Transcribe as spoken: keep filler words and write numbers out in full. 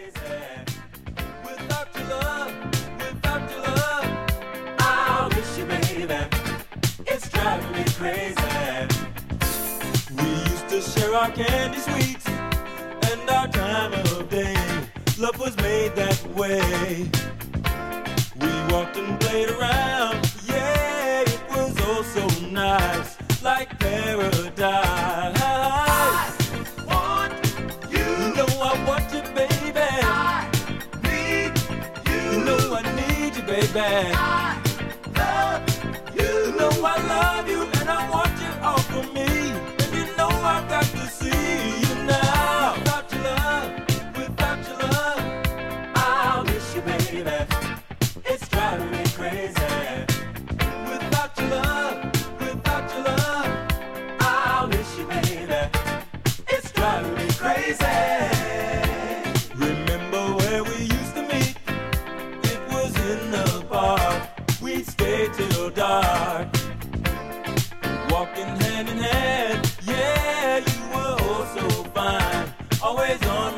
Without your love, without your love, I miss you, baby. It's driving me crazy. We used to share our candy sweets and our time of day. Love was made that way. We walked and played around. Yeah, it was all so nice, like paradise. I want you. You know I want you, baby. I need you. You know I need you, baby. I love you. You know I love you, and I want you all for me. And you know I've got to see you now. Without your love, without your love, I'll miss you, baby. It's driving me crazy. Without your love, without your love, I'll miss you, baby. It's driving me crazy. Remember where we used to meet? It was in the park. We'd stay till dark, walking hand in hand. Yeah, you were oh so fine, always on